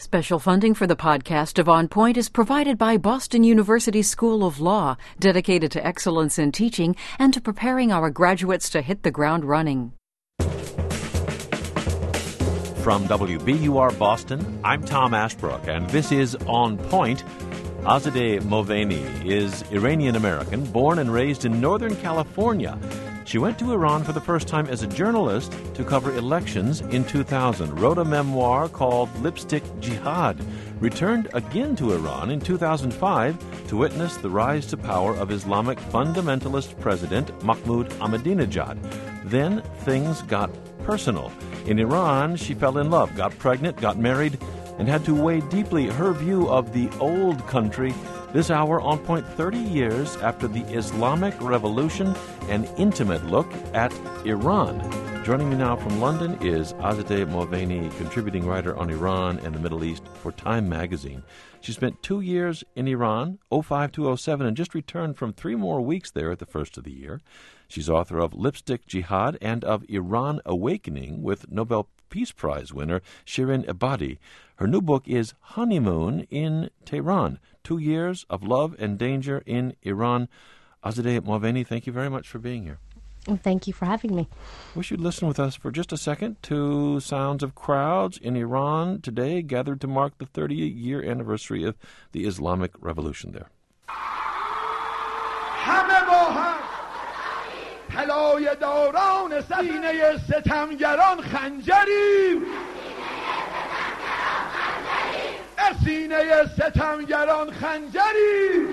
Special funding for the podcast of On Point is provided by Boston University School of Law, dedicated to excellence in teaching and to preparing our graduates to hit the ground running. From WBUR Boston, I'm Tom Ashbrook, and this is On Point. Azadeh Movaeni is Iranian-American, born and raised in Northern California. She went to Iran for the first time as a journalist to cover elections in 2000, wrote a memoir called Lipstick Jihad, returned again to Iran in 2005 to witness the rise to power of Islamic fundamentalist president Mahmoud Ahmadinejad. Then things got personal. In Iran, she fell in love, got pregnant, got married, and had to weigh deeply her view of the old country. This hour, On Point, 30 years after the Islamic Revolution, an intimate look at Iran. Joining me now from London is Azadeh Movaeni, contributing writer on Iran and the Middle East for Time magazine. She spent 2 years in Iran, 05 to 07, and just returned from 3 more weeks there at the first of the year. She's author of Lipstick Jihad and of Iran Awakening with Nobel Peace Prize winner Shirin Ebadi. Her new book is Honeymoon in Tehran, 2 years of love and danger in Iran. Azadeh Movaeni, thank you very much for being here. Well, thank you for having me. We should listen with us for just a second to sounds of crowds in Iran today gathered to mark the 30-year anniversary of the Islamic Revolution there. طلای دوران سینه ستمگران خنجری سینه ستمگران خنجری.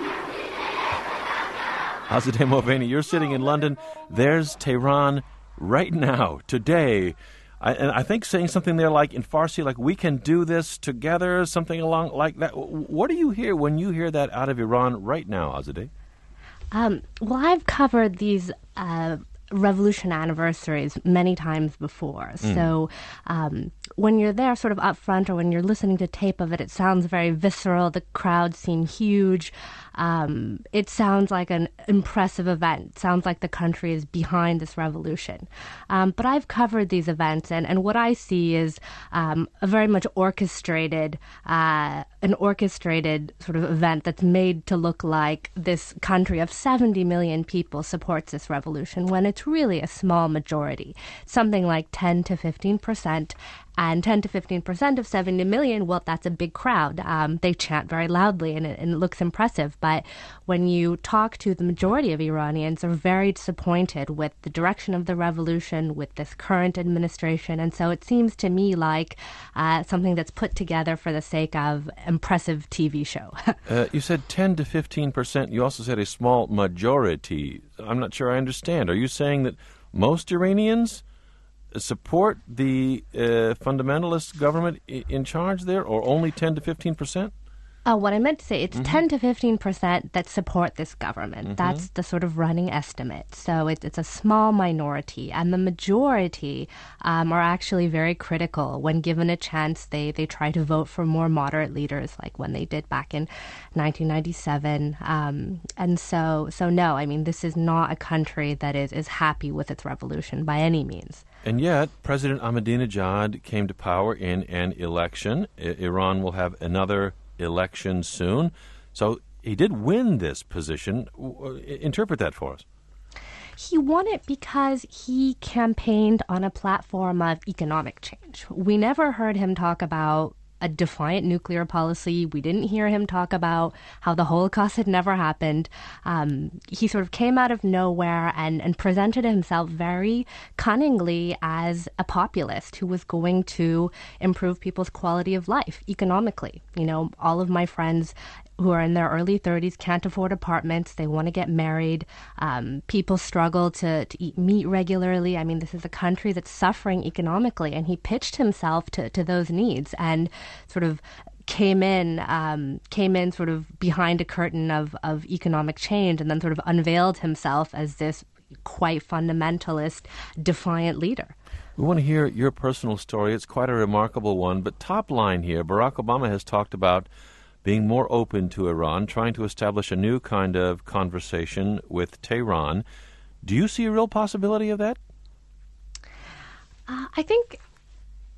Azadeh Movaeni, you're sitting in London. There's Tehran right now, today. I think saying something there like in Farsi, like we can do this together, something along like that. What do you hear when you hear that out of Iran right now, Azadeh? Well, I've covered these revolution anniversaries many times before. So when you're there sort of up front or when you're listening to tape of it, it sounds very visceral. The crowds seem huge. It sounds like an impressive event. It sounds like the country is behind this revolution. But I've covered these events, and what I see is a very much orchestrated sort of event that's made to look like this country of 70 million people supports this revolution when it's really a small majority, something like 10 to 15%. And 10 to 15% of 70 million, well, that's a big crowd. They chant very loudly, and it looks impressive. But when you talk to the majority of Iranians, they're very disappointed with the direction of the revolution, with this current administration. And so it seems to me like something that's put together for the sake of impressive TV show. You said 10 to 15%. You also said a small majority. I'm not sure I understand. Are you saying that most Iranians support the fundamentalist government in charge there, or only 10 to 15%? What I meant to say, it's 10 to 15% that support this government. That's the sort of running estimate. So it's a small minority, and the majority are actually very critical. When given a chance, they try to vote for more moderate leaders, like when they did back in 1997. And so no, I mean, this is not a country that is happy with its revolution by any means. And yet, President Ahmadinejad came to power in an election. Iran will have another election soon. So he did win this position. Interpret that for us. He won it because he campaigned on a platform of economic change. We never heard him talk about a defiant nuclear policy. We didn't hear him talk about how the Holocaust had never happened. He sort of came out of nowhere and presented himself very cunningly as a populist who was going to improve people's quality of life economically. You know, all of my friends who are in their early 30s can't afford apartments. They want to get married. People struggle to eat meat regularly. I mean, this is a country that's suffering economically, and he pitched himself to those needs and sort of came in sort of behind a curtain of economic change, and then sort of unveiled himself as this quite fundamentalist, defiant leader. We want to hear your personal story. It's quite a remarkable one. But top line here, Barack Obama has talked about being more open to Iran, trying to establish a new kind of conversation with Tehran. Do you see a real possibility of that? I think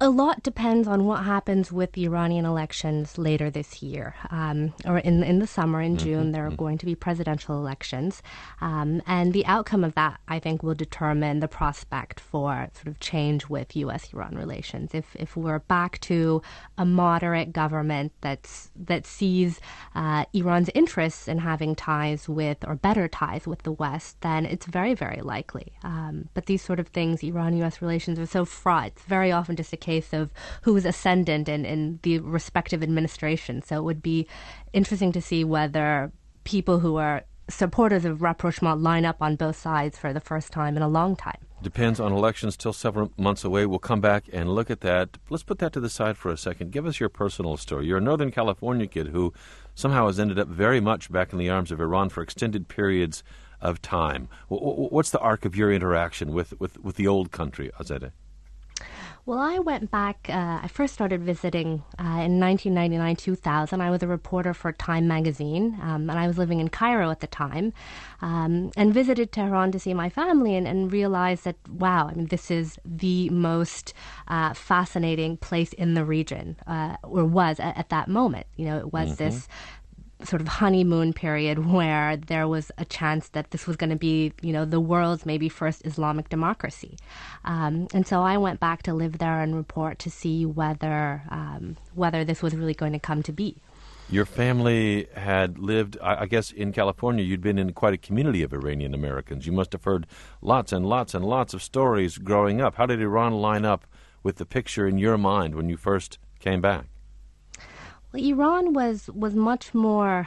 A lot depends on what happens with the Iranian elections later this year. Or in the summer, in June, there are going to be presidential elections. And the outcome of that, I think, will determine the prospect for sort of change with U.S.-Iran relations. If we're back to a moderate government that sees Iran's interests in having ties with, or better ties with the West, then it's very, very likely. But these sort of things, Iran-U.S. relations are so fraught. It's very often just a case of who is ascendant in the respective administration. So it would be interesting to see whether people who are supporters of rapprochement line up on both sides for the first time in a long time. Depends on elections, still several months away. We'll come back and look at that. Let's put that to the side for a second. Give us your personal story. You're a Northern California kid who somehow has ended up very much back in the arms of Iran for extended periods of time. What's the arc of your interaction with the old country, Azadeh? Well, I went back, I first started visiting in 1999-2000. I was a reporter for Time magazine, and I was living in Cairo at the time, and visited Tehran to see my family and realized that, wow, I mean, this is the most fascinating place in the region, or was at that moment. You know, it was this sort of honeymoon period where there was a chance that this was going to be, you know, the world's maybe first Islamic democracy. And so I went back to live there and report to see whether this was really going to come to be. Your family had lived, I guess, in California. You'd been in quite a community of Iranian Americans. You must have heard lots and lots and lots of stories growing up. How did Iran line up with the picture in your mind when you first came back? Well, Iran was much more.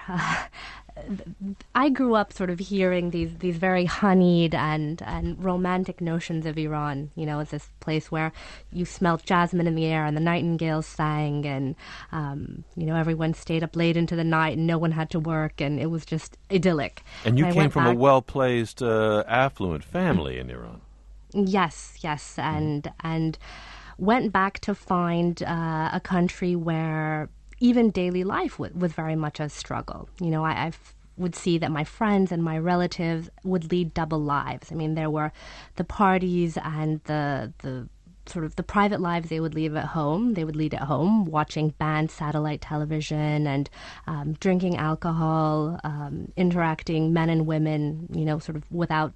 I grew up sort of hearing these very honeyed and romantic notions of Iran. You know, as this place where you smelled jasmine in the air and the nightingales sang, and you know, everyone stayed up late into the night and no one had to work, and it was just idyllic. And you came from a well-placed, affluent family in Iran. Yes, and went back to find a country where even daily life was very much a struggle. You know, I would see that my friends and my relatives would lead double lives. I mean, there were the parties and the sort of the private lives they would lead at home, watching banned satellite television and drinking alcohol, interacting men and women, you know, sort of without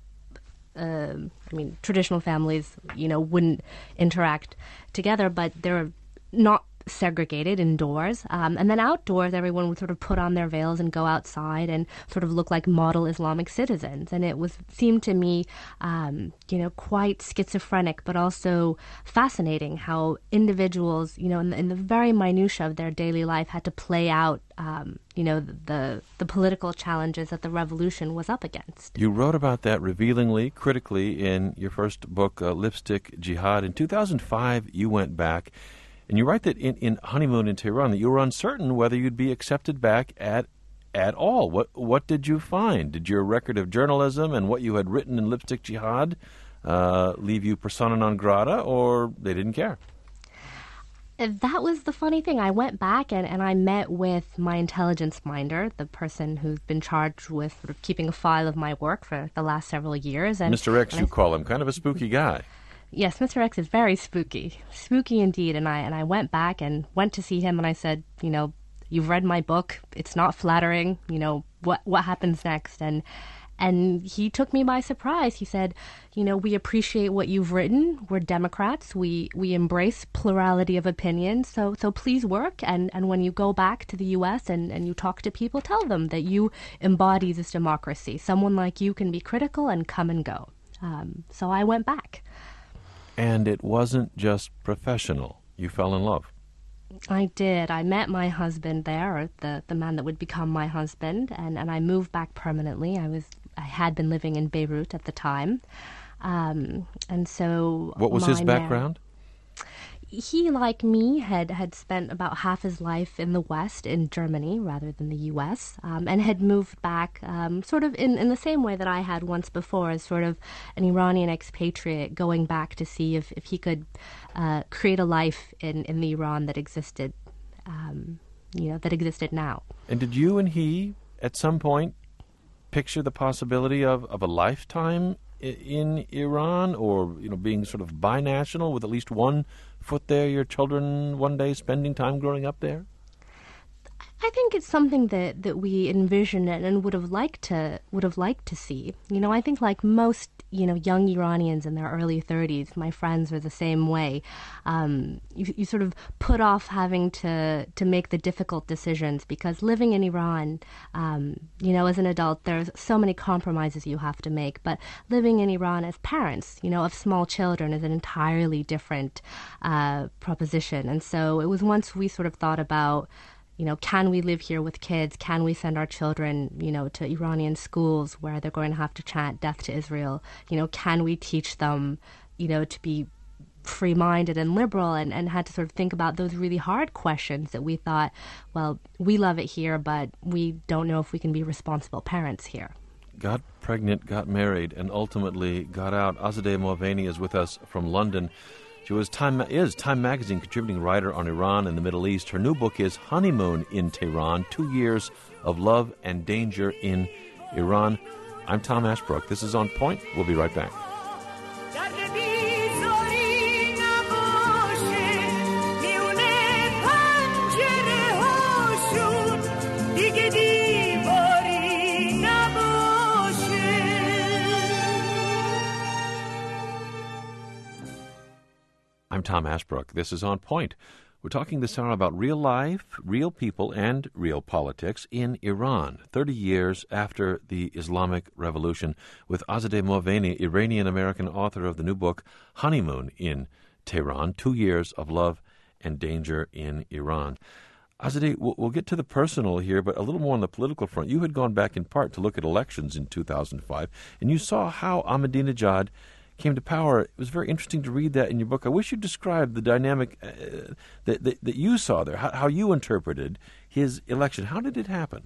traditional families, you know, wouldn't interact together, but they're not segregated indoors. And then outdoors, everyone would sort of put on their veils and go outside and sort of look like model Islamic citizens. And it seemed to me, you know, quite schizophrenic, but also fascinating how individuals, you know, in the very minutiae of their daily life had to play out, you know, the political challenges that the revolution was up against. You wrote about that revealingly, critically, in your first book, Lipstick Jihad. In 2005, you went back. And you write that in Honeymoon in Tehran that you were uncertain whether you'd be accepted back at all. What did you find? Did your record of journalism and what you had written in Lipstick Jihad leave you persona non grata, or they didn't care? That was the funny thing. I went back and I met with my intelligence minder, the person who's been charged with sort of keeping a file of my work for the last several years. And Mr. X, you call him, kind of a spooky guy. Yes, Mr. X is very spooky indeed. And I went back and went to see him, and I said, you know, you've read my book. It's not flattering. You know, what happens next? And he took me by surprise. He said, you know, we appreciate what you've written. We're Democrats. We embrace plurality of opinion. So please work. And when you go back to the U.S. and you talk to people, tell them that you embody this democracy. Someone like you can be critical and come and go. So I went back. And it wasn't just professional. You fell in love. I did. I met my husband there, or the man that would become my husband, and I moved back permanently. I had been living in Beirut at the time. And so what was his background? He, like me, had spent about half his life in the West, in Germany, rather than the U.S., and had moved back sort of in the same way that I had once before, as sort of an Iranian expatriate going back to see if he could create a life in the Iran that existed, that existed now. And did you and he, at some point, picture the possibility of a lifetime in Iran, or, you know, being sort of binational with at least one foot there, your children one day spending time growing up there? I think it's something that we envision and would have liked to see. I think like most young Iranians in their early 30s, my friends are the same way. You sort of put off having to make the difficult decisions because living in Iran, as an adult, there's so many compromises you have to make. But living in Iran as parents, of small children, is an entirely different proposition. And so it was once we sort of thought about, can we live here with kids? Can we send our children, to Iranian schools where they're going to have to chant death to Israel? Can we teach them, to be free-minded and liberal, and had to sort of think about those really hard questions that we thought, well, we love it here, but we don't know if we can be responsible parents here. Got pregnant, got married, and ultimately got out. Azadeh Moveni is with us from London. She is Time Magazine contributing writer on Iran and the Middle East. Her new book is Honeymoon in Tehran, 2 Years of Love and Danger in Iran. I'm Tom Ashbrook. This is On Point. We'll be right back. I'm Tom Ashbrook. This is On Point. We're talking this hour about real life, real people, and real politics in Iran, 30 years after the Islamic Revolution, with Azadeh Moveni, Iranian-American author of the new book, Honeymoon in Tehran, 2 Years of Love and Danger in Iran. Azadeh, we'll get to the personal here, but a little more on the political front. You had gone back in part to look at elections in 2005, and you saw how Ahmadinejad came to power. It was very interesting to read that in your book. I wish you'd describe the dynamic that you saw there, how you interpreted his election. How did it happen?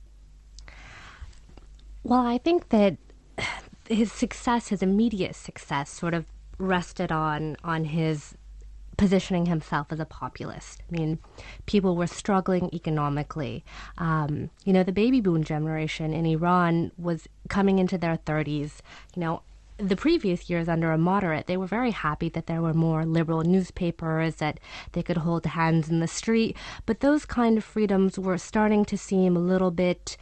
Well, I think that his success, his immediate success, sort of rested on his positioning himself as a populist. I mean, people were struggling economically. The baby boom generation in Iran was coming into their 30s. The previous years under a moderate, they were very happy that there were more liberal newspapers, that they could hold hands in the street. But those kind of freedoms were starting to seem a little bit,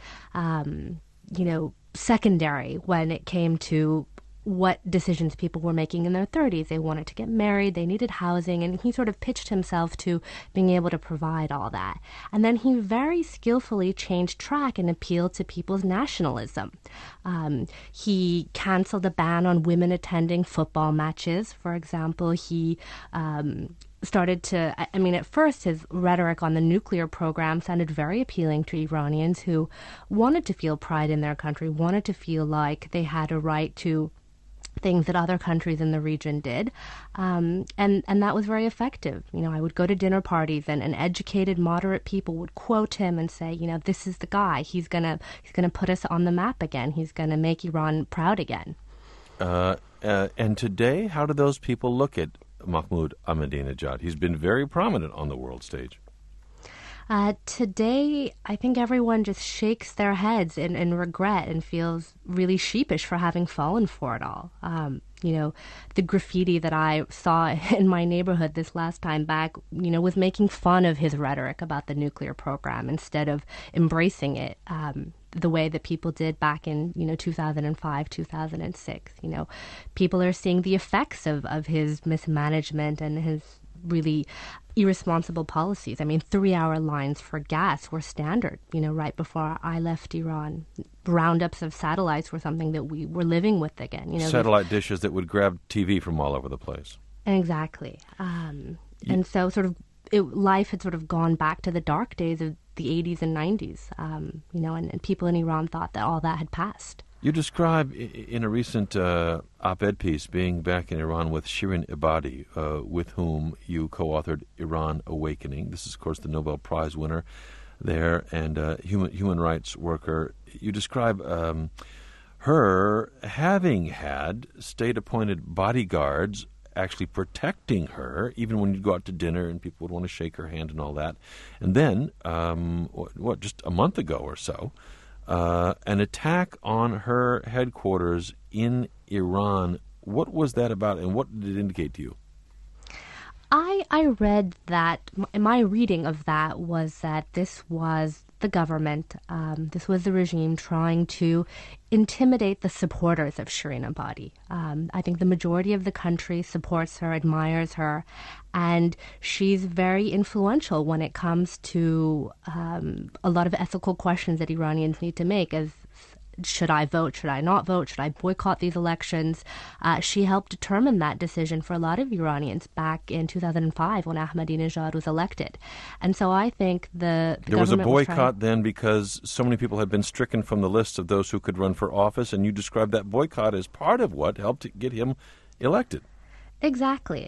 secondary when it came to what decisions people were making in their 30s. They wanted to get married, they needed housing, and he sort of pitched himself to being able to provide all that. And then he very skillfully changed track and appealed to people's nationalism. He canceled a ban on women attending football matches, for example. He started to, at first his rhetoric on the nuclear program sounded very appealing to Iranians who wanted to feel pride in their country, wanted to feel like they had a right to things that other countries in the region did, and that was very effective. I would go to dinner parties, and educated, moderate people would quote him and say, this is the guy. He's gonna put us on the map again. He's gonna make Iran proud again. And today, how do those people look at Mahmoud Ahmadinejad? He's been very prominent on the world stage. Today, I think everyone just shakes their heads in regret and feels really sheepish for having fallen for it all. The graffiti that I saw in my neighborhood this last time back, was making fun of his rhetoric about the nuclear program instead of embracing it the way that people did back in, 2005, 2006. People are seeing the effects of his mismanagement and his really irresponsible policies. 3-hour lines for gas were standard, right before I left Iran. Roundups of satellites were something that we were living with again. Satellite dishes that would grab TV from all over the place. Exactly. And so life had sort of gone back to the dark days of the 80s and 90s, and people in Iran thought that all that had passed. You describe in a recent op-ed piece being back in Iran with Shirin Ebadi, with whom you co-authored Iran Awakening. This is, of course, the Nobel Prize winner there and human rights worker. You describe her having had state-appointed bodyguards actually protecting her, even when you'd go out to dinner and people would want to shake her hand and all that. And then, just a month ago or so, an attack on her headquarters in Iran. What was that about, and what did it indicate to you? I read that, my reading of that was that this was the government, this was the regime trying to intimidate the supporters of Shireen Ebadi. I think the majority of the country supports her, admires her, and she's very influential when it comes to a lot of ethical questions that Iranians need to make, as should I vote? Should I not vote? Should I boycott these elections? She helped determine that decision for a lot of Iranians back in 2005 when Ahmadinejad was elected. And so I think there was a boycott then because so many people had been stricken from the list of those who could run for office, and you described that boycott as part of what helped get him elected. Exactly.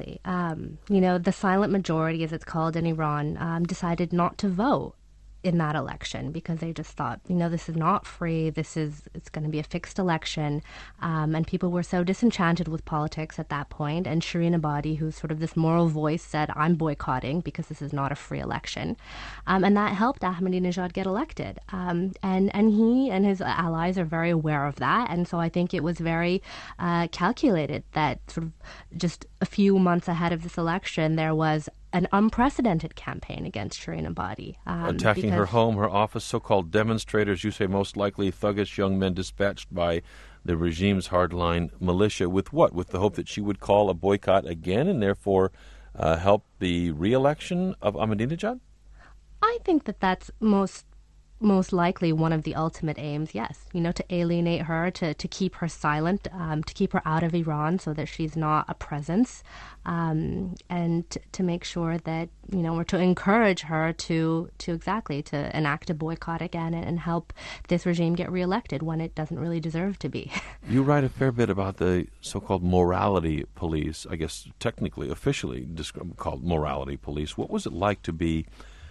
The silent majority, as it's called in Iran, decided not to vote in that election because they just thought, this is not free, it's going to be a fixed election, and people were so disenchanted with politics at that point, and Shireen Ebadi, who's sort of this moral voice, said, I'm boycotting because this is not a free election, and that helped Ahmadinejad get elected, and he and his allies are very aware of that, and so I think it was very calculated that sort of just a few months ahead of this election there was an unprecedented campaign against Shireen Ebadi. Attacking her home, her office, so-called demonstrators, you say most likely thuggish young men dispatched by the regime's hardline militia. With what? With the hope that she would call a boycott again and therefore help the re-election of Ahmadinejad? I think that's most likely one of the ultimate aims, yes. To alienate her, to keep her silent, to keep her out of Iran so that she's not a presence, and to make sure that, or to encourage her to enact a boycott again and help this regime get reelected when it doesn't really deserve to be. You write a fair bit about the so-called morality police, I guess technically, officially called morality police. What was it like to be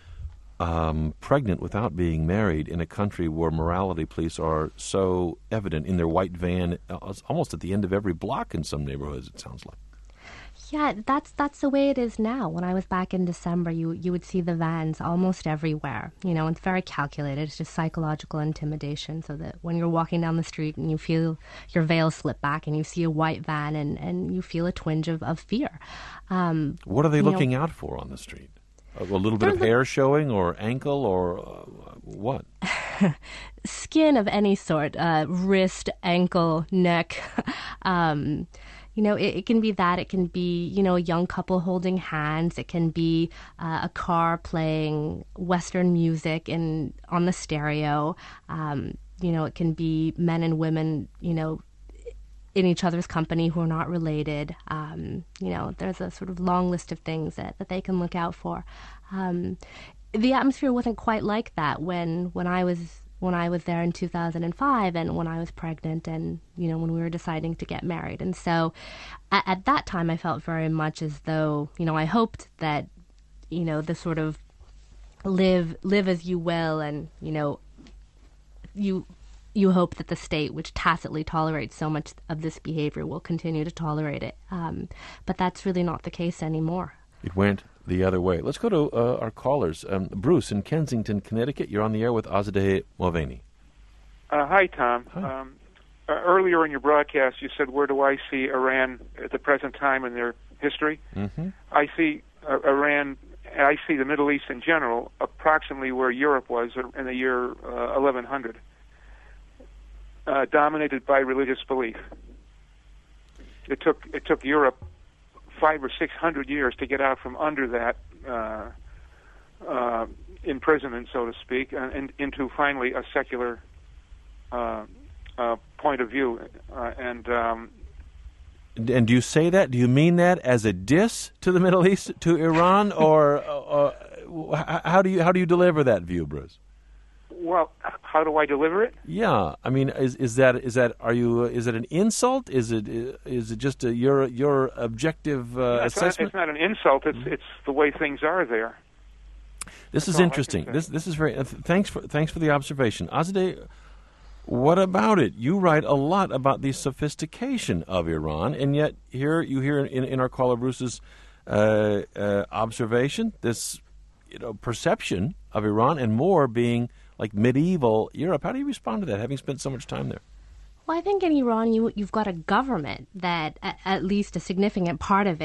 pregnant without being married in a country where morality police are so evident in their white van, almost at the end of every block in some neighborhoods, it sounds like? Yeah, that's the way it is now. When I was back in December, you would see the vans almost everywhere. It's very calculated. It's just psychological intimidation so that when you're walking down the street and you feel your veil slip back and you see a white van and you feel a twinge of fear. What are they looking out for on the street? A little bit of hair showing or ankle or what? Skin of any sort, wrist, ankle, neck. It can be that. It can be, a young couple holding hands. It can be a car playing Western music on the stereo. It can be men and women, in each other's company who are not related. There's a sort of long list of things that they can look out for. The atmosphere wasn't quite like that when I was there in 2005 and when I was pregnant and, when we were deciding to get married. And so at that time I felt very much as though, I hoped that, the sort of live as you will and, you hope that the state, which tacitly tolerates so much of this behavior, will continue to tolerate it. But that's really not the case anymore. It went the other way. Let's go to our callers. Bruce in Kensington, Connecticut. You're on the air with Azadeh Moveni. Hi, Tom. Hi. Earlier in your broadcast, you said, where do I see Iran at the present time in their history? Mm-hmm. I see Iran, I see the Middle East in general, approximately where Europe was in the year 1100. Dominated by religious belief. It took Europe 500 or 600 years to get out from under that imprisonment, so to speak, and into finally a secular point of view. And do you say that? Do you mean that as a diss to the Middle East, to Iran, or how do you deliver that view, Bruce? Well, how do I deliver it? Yeah, I mean, is that an insult? Is it just your objective assessment? It's not an insult. It's the way things are there. This is interesting. This is very. Thanks for the observation, Azadeh. What about it? You write a lot about the sophistication of Iran, and yet here you hear in our caller Bruce's observation this perception of Iran and more being like medieval Europe. How do you respond to that, having spent so much time there? Well, I think in Iran you've got a government that, at least a significant part of it,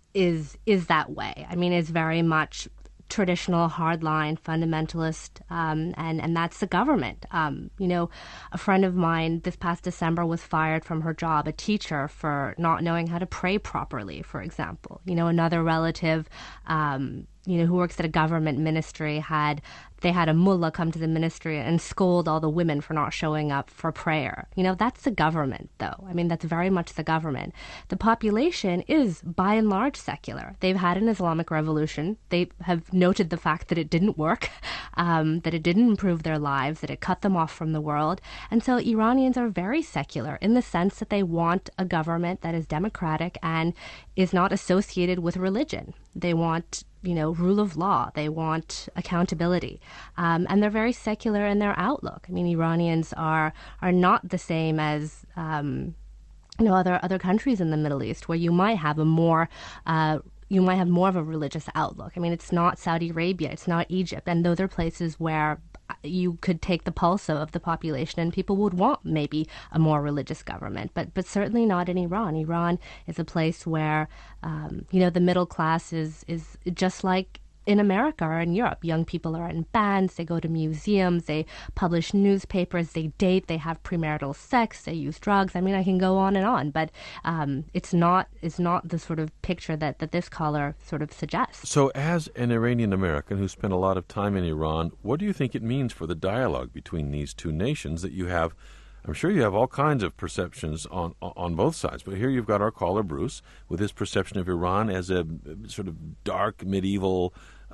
is that way. I mean, it's very much traditional, hardline, fundamentalist, and that's the government. A friend of mine this past December was fired from her job, a teacher, for not knowing how to pray properly, for example. Another relative, who works at a government ministry had a mullah come to the ministry and scold all the women for not showing up for prayer. That's the government, though. I mean, that's very much the government. The population is, by and large, secular. They've had an Islamic revolution. They have noted the fact that it didn't work, that it didn't improve their lives, that it cut them off from the world. And so Iranians are very secular in the sense that they want a government that is democratic and is not associated with religion. They want rule of law. They want accountability. And they're very secular in their outlook. I mean, Iranians are not the same as, other countries in the Middle East where you might have more of a religious outlook. I mean, it's not Saudi Arabia, it's not Egypt. And those are places where you could take the pulse of the population and people would want maybe a more religious government, but certainly not in Iran. Iran is a place where, the middle class is just like in America or in Europe. Young people are in bands, they go to museums, they publish newspapers, they date, they have premarital sex, they use drugs. I mean, I can go on, but it's not the sort of picture that this caller sort of suggests. So as an Iranian American who spent a lot of time in Iran, what do you think it means for the dialogue between these two nations that you have? I'm sure you have all kinds of perceptions on both sides, but here you've got our caller, Bruce, with his perception of Iran as a sort of dark, medieval,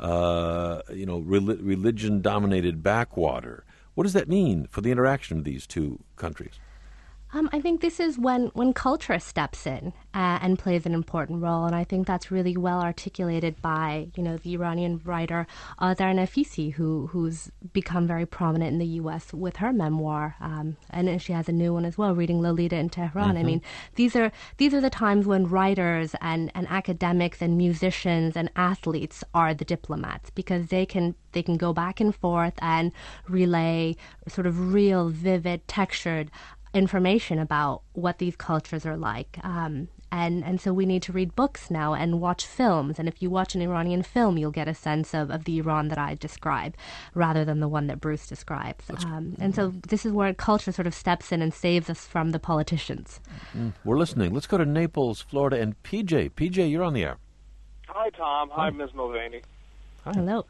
religion-dominated backwater. What does that mean for the interaction of these two countries? I think this is when culture steps in and plays an important role, and I think that's really well articulated by the Iranian writer Azar Nafisi, who's become very prominent in the U.S. with her memoir, and she has a new one as well, Reading Lolita in Tehran. Mm-hmm. I mean, these are the times when writers and academics and musicians and athletes are the diplomats, because they can go back and forth and relay sort of real, vivid, textured information about what these cultures are like. And so we need to read books now and watch films. And if you watch an Iranian film, you'll get a sense of the Iran that I describe rather than the one that Bruce describes. And so this is where culture sort of steps in and saves us from the politicians. We're listening. Let's go to Naples, Florida, and PJ. PJ, you're on the air. Hi, Tom. Hi, Ms. Mulvaney. Hi. Hello.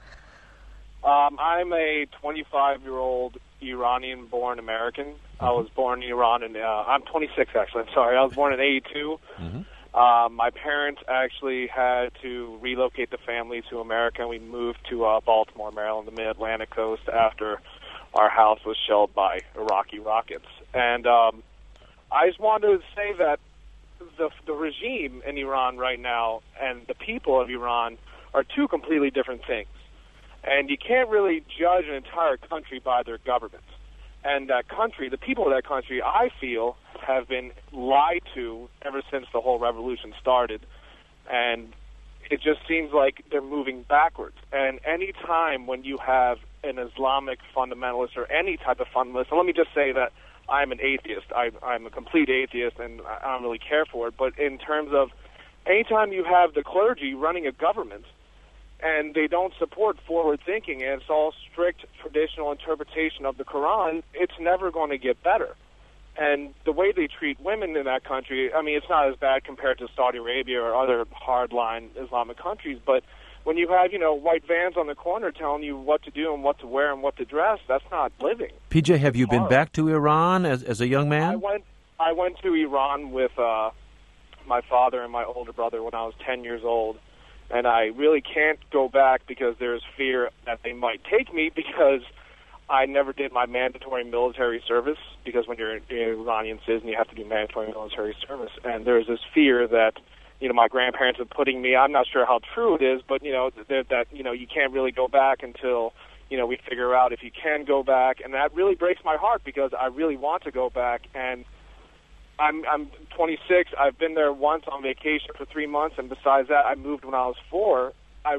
I'm a 25-year-old Iranian-born American. I was born in Iran, and I'm 26, actually. I'm sorry. I was born in 82. Mm-hmm. My parents actually had to relocate the family to America, and we moved to Baltimore, Maryland, the mid-Atlantic coast, after our house was shelled by Iraqi rockets. And I just wanted to say that the regime in Iran right now and the people of Iran are two completely different things. And you can't really judge an entire country by their government. And that country, the people of that country, I feel, have been lied to ever since the whole revolution started. And it just seems like they're moving backwards. And any time when you have an Islamic fundamentalist or any type of fundamentalist, and let me just say that I'm an atheist. I'm a complete atheist, and I don't really care for it. But in terms of any time you have the clergy running a government, and they don't support forward thinking, and it's all strict traditional interpretation of the Quran, it's never going to get better. And the way they treat women in that country, I mean, it's not as bad compared to Saudi Arabia or other hardline Islamic countries, but when you have, white vans on the corner telling you what to do and what to wear and what to dress, that's not living. PJ, have you been back to Iran as a young man? I went to Iran with my father and my older brother when I was 10 years old. And I really can't go back because there's fear that they might take me, because I never did my mandatory military service, because when you're an Iranian citizen, you have to do mandatory military service. And there's this fear that, my grandparents are putting me, I'm not sure how true it is, but, that you can't really go back until, we figure out if you can go back. And that really breaks my heart, because I really want to go back. And I'm 26. I've been there once on vacation for 3 months, and besides that, I moved when I was 4.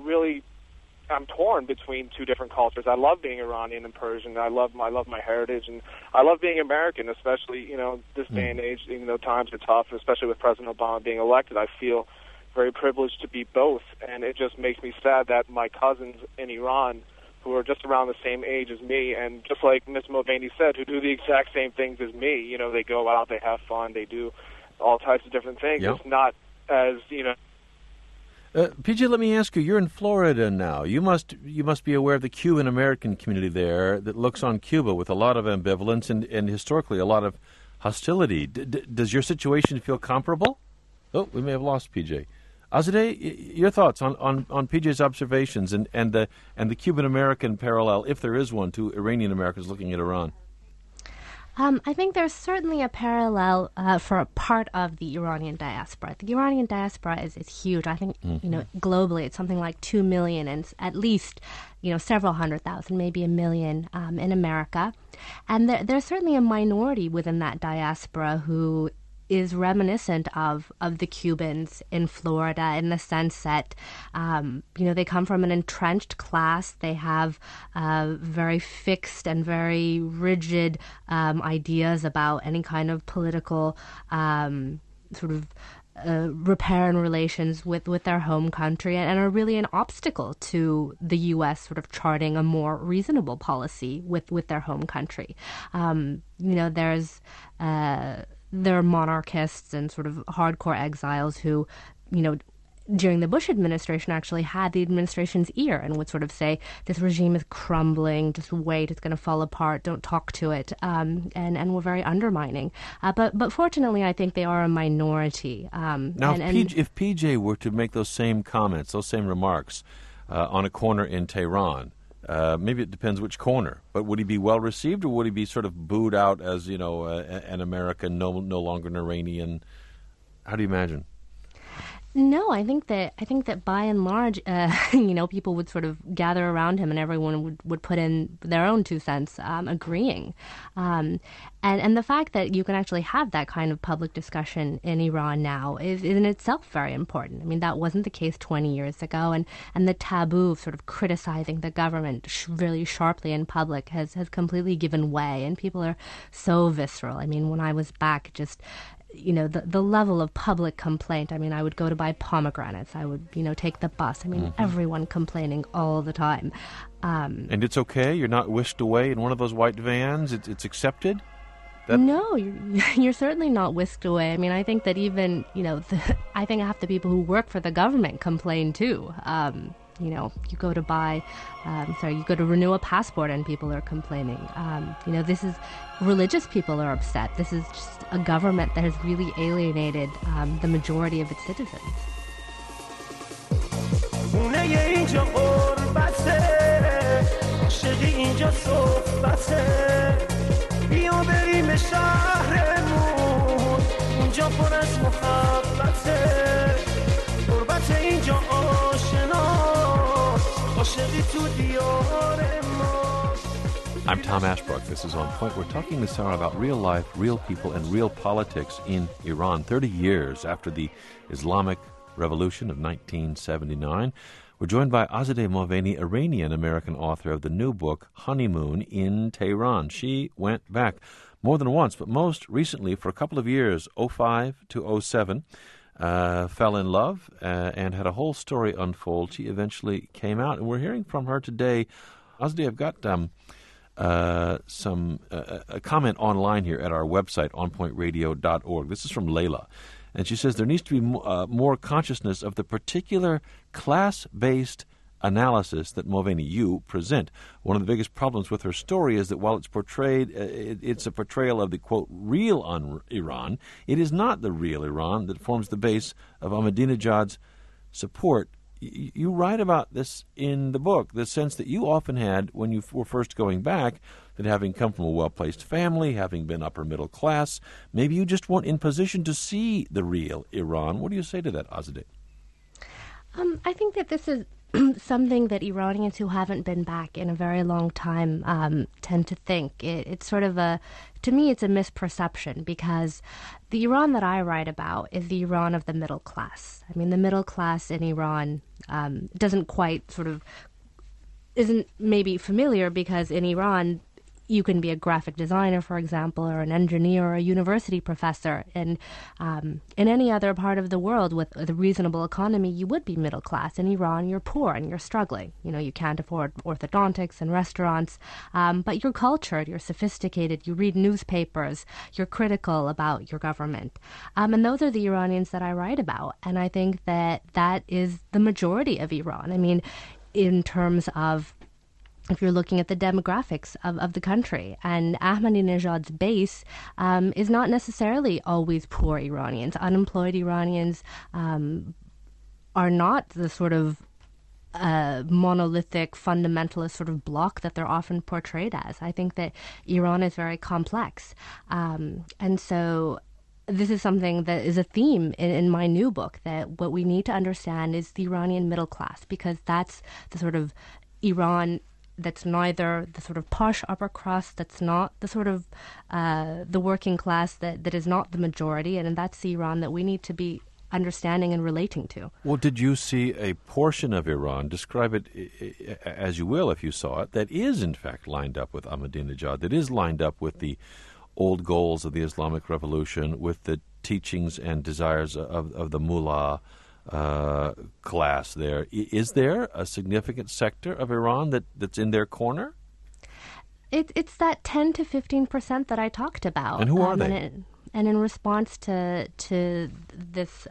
I'm torn between two different cultures. I love being Iranian and Persian. I love my heritage, and I love being American, especially this day and age. Even though times are tough, especially with President Obama being elected, I feel very privileged to be both. And it just makes me sad that my cousins in Iran, who are just around the same age as me, and just like Ms. Mulvaney said, who do the exact same things as me. You know, they go out, they have fun, they do all types of different things. Yep. It's not as, you know. PJ, let me ask you, you're in Florida now. You must be aware of the Cuban-American community there that looks on Cuba with a lot of ambivalence and historically a lot of hostility. Does your situation feel comparable? Oh, we may have lost PJ. Azadeh, your thoughts on PJ's observations and the Cuban-American parallel, if there is one, to Iranian Americans looking at Iran? I think there's certainly a parallel for a part of the Iranian diaspora. The Iranian diaspora is huge. I think, globally it's something like 2 million and at least, several 100,000, maybe 1 million in America. And there's certainly a minority within that diaspora who is reminiscent of the Cubans in Florida in the sense that, they come from an entrenched class. They have very fixed and very rigid ideas about any kind of political repair and relations with their home country and are really an obstacle to the U.S. sort of charting a more reasonable policy with their home country. There are monarchists and sort of hardcore exiles who, during the Bush administration actually had the administration's ear and would sort of say, this regime is crumbling, just wait, it's going to fall apart, don't talk to it, and were very undermining. But fortunately, I think they are a minority. Now, if PJ were to make those same comments, those same remarks on a corner in Tehran, maybe it depends which corner, but would he be well received or would he be sort of booed out as, an American, no longer an Iranian? How do you imagine? No, I think that by and large, people would sort of gather around him and everyone would put in their own 2 cents, agreeing. And the fact that you can actually have that kind of public discussion in Iran now is in itself very important. I mean, that wasn't the case 20 years ago, and the taboo of sort of criticizing the government really sharply in public has completely given way, and people are so visceral. I mean, when I was back, just the level of public complaint. I mean, I would go to buy pomegranates. I would, take the bus. I mean, everyone complaining all the time. And it's okay? You're not whisked away in one of those white vans? It's accepted? No, you're certainly not whisked away. I mean, I think that even, I think half the people who work for the government complain too. You go to renew a passport and people are complaining. This is religious people are upset. This is just a government that has really alienated the majority of its citizens. I'm Tom Ashbrook. This is On Point. We're talking this hour about real life, real people, and real politics in Iran 30 years after the Islamic Revolution of 1979. We're joined by Azadeh Mulvaney, Iranian-American author of the new book, Honeymoon in Tehran. She went back more than once, but most recently for a couple of years, 2005 to 2007. Fell in love and had a whole story unfold. She eventually came out, and we're hearing from her today. Azadeh, I've got a comment online here at our website, onpointradio.org. This is from Layla, and she says there needs to be more consciousness of the particular class-based analysis that Mulvaney, you present. One of the biggest problems with her story is that while it's portrayed, it's a portrayal of the, quote, real Iran, it is not the real Iran that forms the base of Ahmadinejad's support. You write about this in the book, the sense that you often had when you were first going back, that having come from a well-placed family, having been upper middle class, maybe you just weren't in position to see the real Iran. What do you say to that, Azadeh? I think that this is something that Iranians who haven't been back in a very long time tend to think. It's sort of to me, it's a misperception, because the Iran that I write about is the Iran of the middle class. I mean, the middle class in Iran doesn't quite isn't maybe familiar, because in Iran, you can be a graphic designer, for example, or an engineer or a university professor. And in any other part of the world with a reasonable economy, you would be middle class. In Iran, you're poor and you're struggling. You know, you can't afford orthodontics and restaurants, but you're cultured, you're sophisticated, you read newspapers, you're critical about your government. And those are the Iranians that I write about. And I think that that is the majority of Iran. I mean, in terms of if you're looking at the demographics of the country, and Ahmadinejad's base is not necessarily always poor Iranians. Unemployed Iranians are not the sort of monolithic fundamentalist sort of bloc that they're often portrayed as. I think that Iran is very complex. And so this is something that is a theme in my new book, that what we need to understand is the Iranian middle class, because that's the sort of Iran that's neither the sort of posh upper crust, that's not the sort of the working class that is not the majority, and that's the Iran that we need to be understanding and relating to. Well, did you see a portion of Iran, describe it as you will if you saw it, that is in fact lined up with Ahmadinejad, that is lined up with the old goals of the Islamic Revolution, with the teachings and desires of the mullah class there? Is there a significant sector of Iran that's in their corner? It's that 10 to 15% that I talked about. And who are they? And in response to this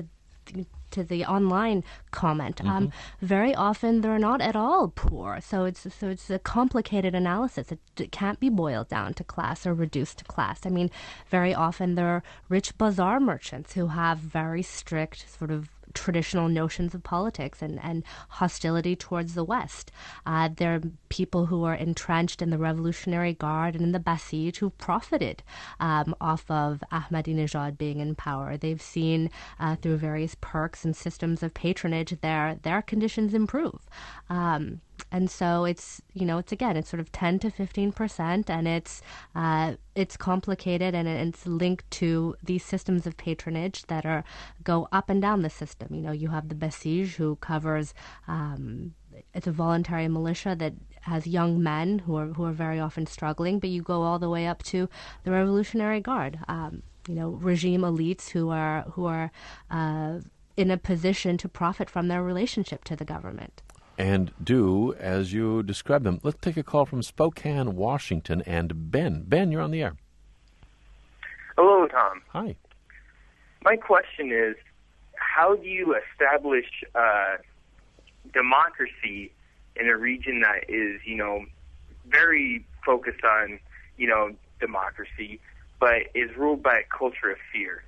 to the online comment, very often they're not at all poor. So it's a complicated analysis. It can't be boiled down to class or reduced to class. I mean, very often they're rich bazaar merchants who have very strict sort of traditional notions of politics and hostility towards the West. There are people who are entrenched in the Revolutionary Guard and in the Basij who profited off of Ahmadinejad being in power. They've seen through various perks and systems of patronage their conditions improve. And so it's sort of 10 to 15%, and it's complicated, and it's linked to these systems of patronage that go up and down the system. You know, you have the Basij, who covers it's a voluntary militia that has young men who are very often struggling, but you go all the way up to the Revolutionary Guard. Regime elites who are in a position to profit from their relationship to the government. And do as you describe them. Let's take a call from Spokane, Washington, and Ben. Ben, you're on the air. Hello, Tom. Hi. My question is, how do you establish democracy in a region that is, very focused on, democracy, but is ruled by a culture of fear?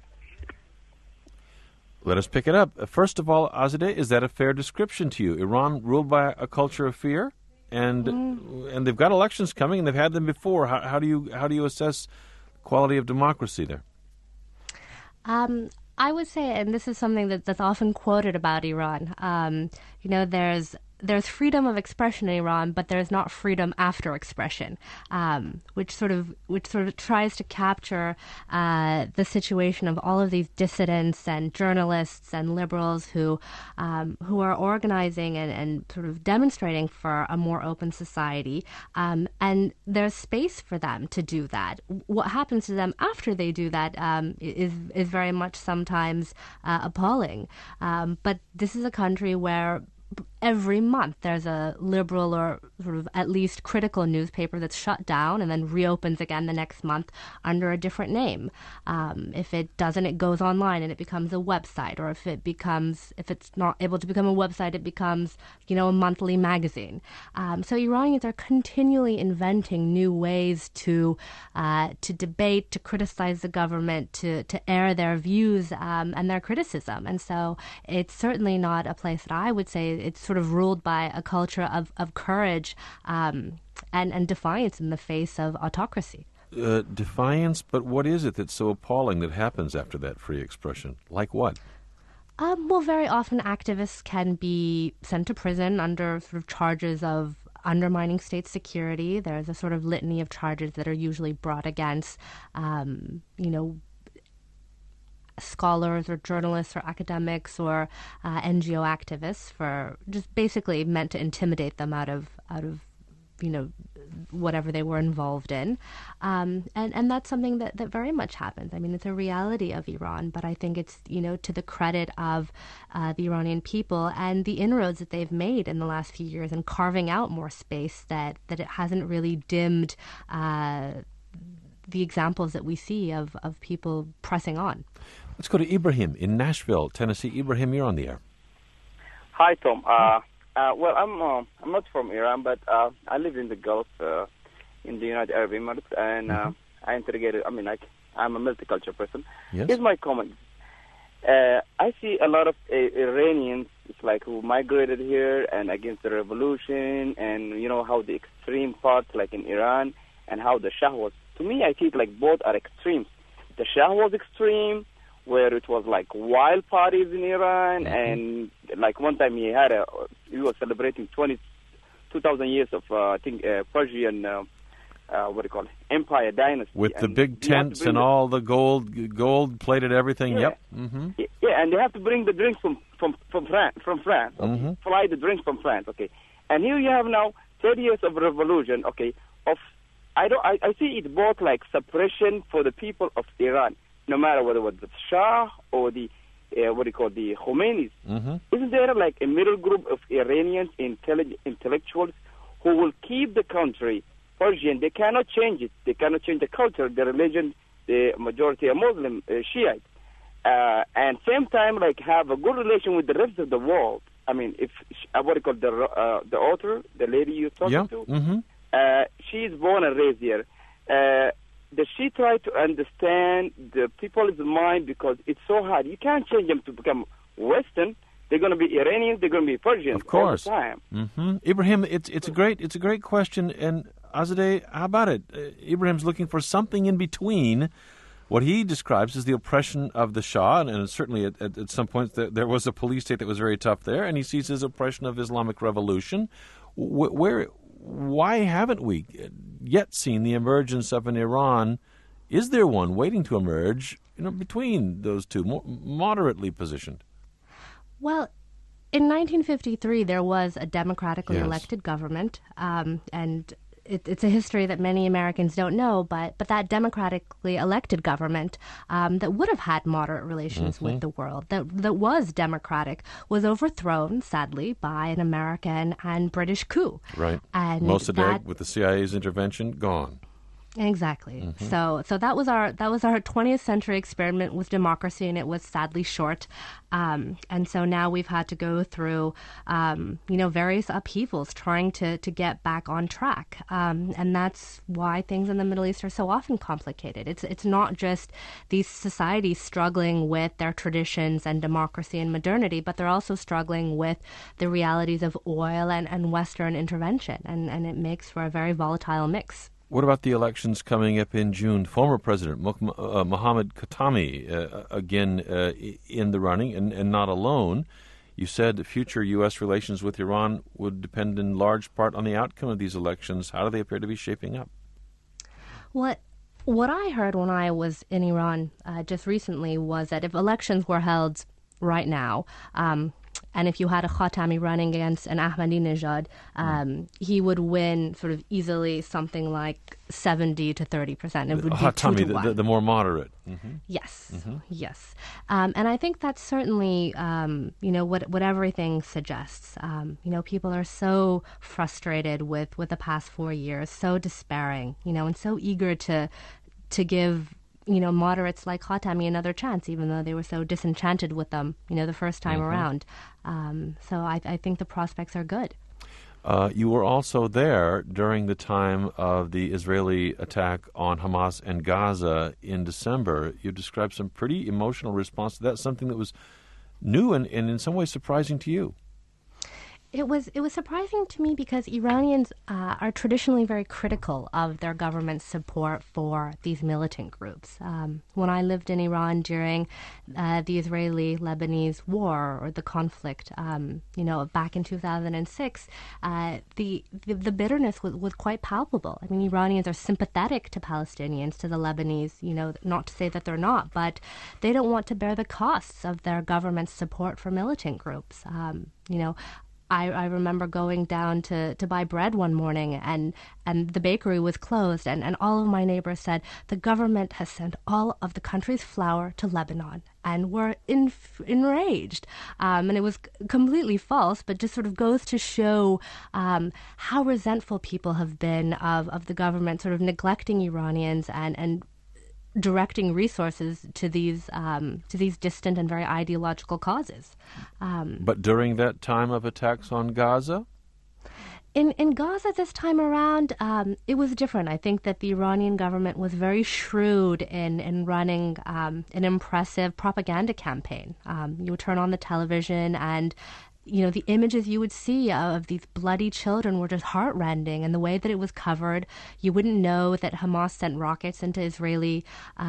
Let us pick it up. First of all, Azadeh, is that a fair description to you? Iran ruled by a culture of fear, and they've got elections coming, and they've had them before. How do you assess quality of democracy there? I would say, and this is something that's often quoted about Iran. There's freedom of expression in Iran, but there's not freedom after expression, which sort of tries to capture the situation of all of these dissidents and journalists and liberals who are organizing and sort of demonstrating for a more open society, and there's space for them to do that. What happens to them after they do that is very much sometimes appalling. But this is a country where every month there's a liberal or sort of at least critical newspaper that's shut down and then reopens again the next month under a different name. If it doesn't, it goes online and it becomes a website, or if it's not able to become a website, it becomes, a monthly magazine. So Iranians are continually inventing new ways to debate, to criticize the government, to air their views and their criticism. And so it's certainly not a place that I would say it's sort of ruled by a culture of courage and defiance in the face of autocracy. Defiance, but what is it that's so appalling that happens after that free expression? Like what? Well, very often activists can be sent to prison under sort of charges of undermining state security. There's a sort of litany of charges that are usually brought against, scholars or journalists or academics or NGO activists, for just basically meant to intimidate them out of whatever they were involved in. And that's something that very much happens. I mean, it's a reality of Iran, but I think it's, to the credit of the Iranian people and the inroads that they've made in the last few years in carving out more space that it hasn't really dimmed the examples that we see of people pressing on. Let's go to Ibrahim in Nashville, Tennessee. Ibrahim, you're on the air. Hi, Tom. Well, I'm not from Iran, but I live in the Gulf, in the United Arab Emirates, and I interrogated. I mean, I'm a multicultural person. Yes. Here's my comment. I see a lot of Iranians, who migrated here and against the revolution, and how the extreme parts, like in Iran, and how the Shah was. To me, I think both are extremes. The Shah was extreme, where it was wild parties in Iran, and one time he was celebrating 2,000 years of Persian empire dynasty with the big tents and all the gold plated everything. Yeah. Yep. Mm-hmm. Yeah, and they have to bring the drinks from France. Okay? Fly the drinks from France. Okay, and here you have now 30 years of revolution. Okay, I see it both suppression for the people of Iran. No matter whether it was the Shah or the the Khomeinis. Isn't there a middle group of Iranians, intellectuals, who will keep the country Persian? They cannot change it. They cannot change the culture, the religion. The majority are Muslim, Shiite, and same time have a good relation with the rest of the world. I mean, if the author, the lady you're talking to, she's born and raised here. Does she try to understand the people's mind, because it's so hard? You can't change them to become Western. They're going to be Iranians. They're going to be Persians. Of course. All the time. Ibrahim, it's a great question. And Azadeh, how about it? Ibrahim's looking for something in between what he describes as the oppression of the Shah, and certainly at some point there was a police state that was very tough there, and he sees his oppression of Islamic revolution. Why haven't we yet seen the emergence of an Iran? Is there one waiting to emerge, between those two, more moderately positioned? Well, in 1953, there was a democratically elected government, and it's a history that many Americans don't know, but that democratically elected government that would have had moderate relations with the world, that was democratic, was overthrown, sadly, by an American and British coup. Right. And Mossadegh, with the CIA's intervention, gone. Exactly. So that was our 20th century experiment with democracy, and it was sadly short. And so now we've had to go through, various upheavals trying to get back on track. And that's why things in the Middle East are so often complicated. It's not just these societies struggling with their traditions and democracy and modernity, but they're also struggling with the realities of oil and Western intervention. And it makes for a very volatile mix. What about the elections coming up in June? Former President Mohammad Khatami again in the running, and not alone. You said future U.S. relations with Iran would depend in large part on the outcome of these elections. How do they appear to be shaping up? What I heard when I was in Iran just recently was that if elections were held right now, and if you had a Khatami running against an Ahmadinejad, he would win sort of easily, something like 70 to 30%. It would be Khatami, the more moderate. Yes, yes. And I think that's certainly, what everything suggests. People are so frustrated with the past 4 years, so despairing, and so eager to give moderates like Khatami another chance, even though they were so disenchanted with them, the first time around. So I think the prospects are good. You were also there during the time of the Israeli attack on Hamas and Gaza in December. You described some pretty emotional response to that, something that was new and in some ways surprising to you. It was surprising to me because Iranians are traditionally very critical of their government's support for these militant groups. When I lived in Iran during the Israeli-Lebanese war or the conflict, back in 2006, the bitterness was quite palpable. I mean, Iranians are sympathetic to Palestinians, to the Lebanese. Not to say that they're not, but they don't want to bear the costs of their government's support for militant groups. I remember going down to buy bread one morning, and the bakery was closed, and all of my neighbors said, the government has sent all of the country's flour to Lebanon, and were enraged. And it was completely false, but just sort of goes to show how resentful people have been of the government sort of neglecting Iranians and directing resources to these distant and very ideological causes. But during that time of attacks on Gaza? In Gaza this time around, it was different. I think that the Iranian government was very shrewd in running an impressive propaganda campaign. You would turn on the television and the images you would see of these bloody children were just heartrending, and the way that it was covered, you wouldn't know that Hamas sent rockets into Israeli,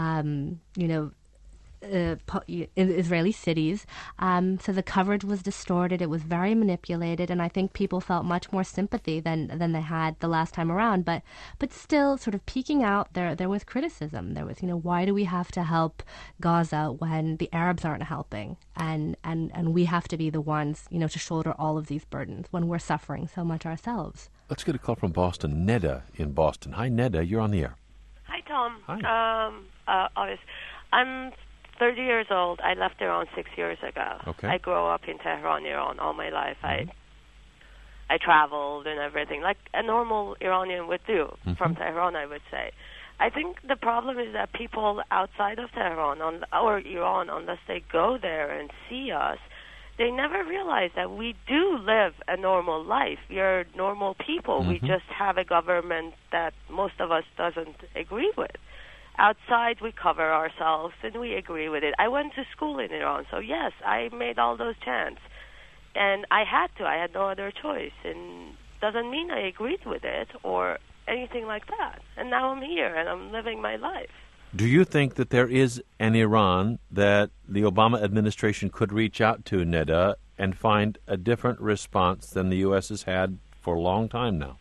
Israeli cities. So the coverage was distorted. It was very manipulated, and I think people felt much more sympathy than they had the last time around. But still, sort of peeking out, there was criticism. There was, why do we have to help Gaza when the Arabs aren't helping, and we have to be the ones, to shoulder all of these burdens when we're suffering so much ourselves. Let's get a call from Boston. Neda in Boston. Hi, Neda. You're on the air. Hi, Tom. Hi. I'm 30 years old. I left Iran 6 years ago. Okay. I grew up in Tehran, Iran, all my life. I traveled and everything, like a normal Iranian would do from Tehran, I would say. I think the problem is that people outside of Tehran or Iran, unless they go there and see us, they never realize that we do live a normal life. We are normal people. We just have a government that most of us doesn't agree with. Outside, we cover ourselves, and we agree with it. I went to school in Iran, so yes, I made all those chants. And I had to. I had no other choice. And doesn't mean I agreed with it or anything like that. And now I'm here, and I'm living my life. Do you think that there is an Iran that the Obama administration could reach out to, Neda, and find a different response than the U.S. has had for a long time now?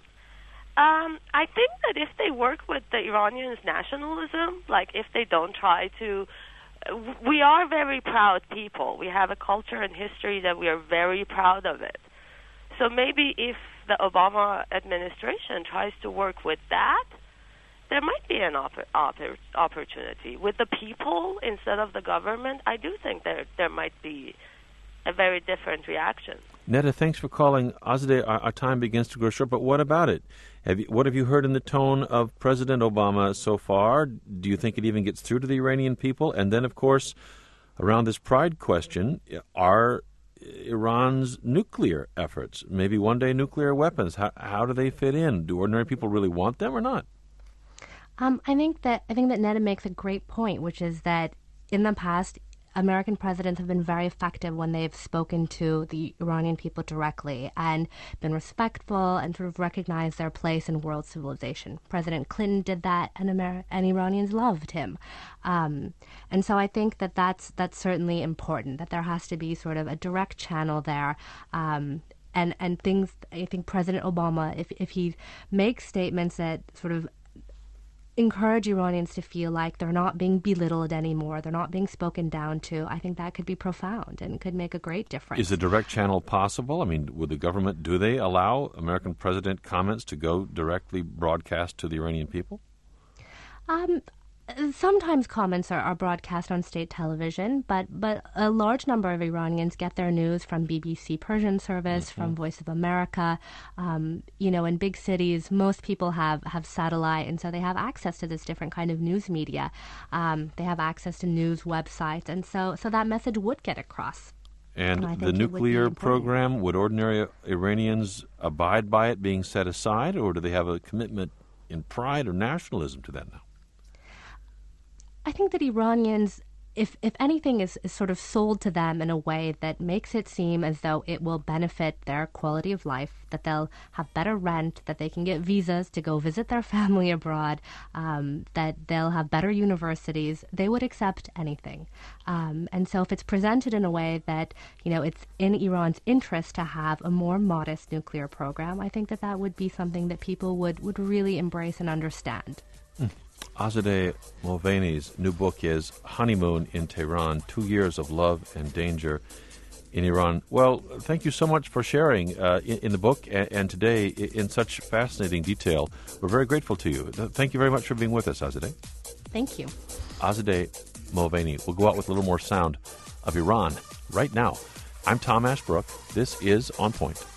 I think that if they work with the Iranians' nationalism, like if they don't try to... We are very proud people. We have a culture and history that we are very proud of it. So maybe if the Obama administration tries to work with that, there might be an opportunity. With the people instead of the government, I do think there might be a very different reaction. Neda, thanks for calling. Azadeh, our time begins to grow short, but what about it? What have you heard in the tone of President Obama so far? Do you think it even gets through to the Iranian people? And then, of course, around this pride question, are Iran's nuclear efforts, maybe one day nuclear weapons, how do they fit in? Do ordinary people really want them or not? I think that Neda makes a great point, which is that in the past, American presidents have been very effective when they've spoken to the Iranian people directly and been respectful and sort of recognized their place in world civilization. President Clinton did that, and Iranians loved him. And so I think that that's certainly important, that there has to be sort of a direct channel there. And things, I think President Obama, if he makes statements that sort of encourage Iranians to feel like they're not being belittled anymore, they're not being spoken down to, I think that could be profound and could make a great difference. Is a direct channel possible? I mean, would the government, do they allow American president comments to go directly broadcast to the Iranian people? Sometimes comments are broadcast on state television, but a large number of Iranians get their news from BBC Persian Service, from Voice of America. In big cities, most people have satellite, and so they have access to this different kind of news media. They have access to news websites, and so that message would get across. And the nuclear program, would ordinary Iranians abide by it being set aside, or do they have a commitment in pride or nationalism to that now? I think that Iranians, if anything, is sort of sold to them in a way that makes it seem as though it will benefit their quality of life, that they'll have better rent, that they can get visas to go visit their family abroad, that they'll have better universities, they would accept anything. And so if it's presented in a way that, it's in Iran's interest to have a more modest nuclear program, I think that would be something that people would really embrace and understand. Azadeh Movaeni's new book is Honeymoon in Tehran, 2 Years of Love and Danger in Iran. Well, thank you so much for sharing in the book and today in such fascinating detail. We're very grateful to you. Thank you very much for being with us, Azadeh. Thank you. Azadeh Movaeni. We'll go out with a little more sound of Iran right now. I'm Tom Ashbrook. This is On Point.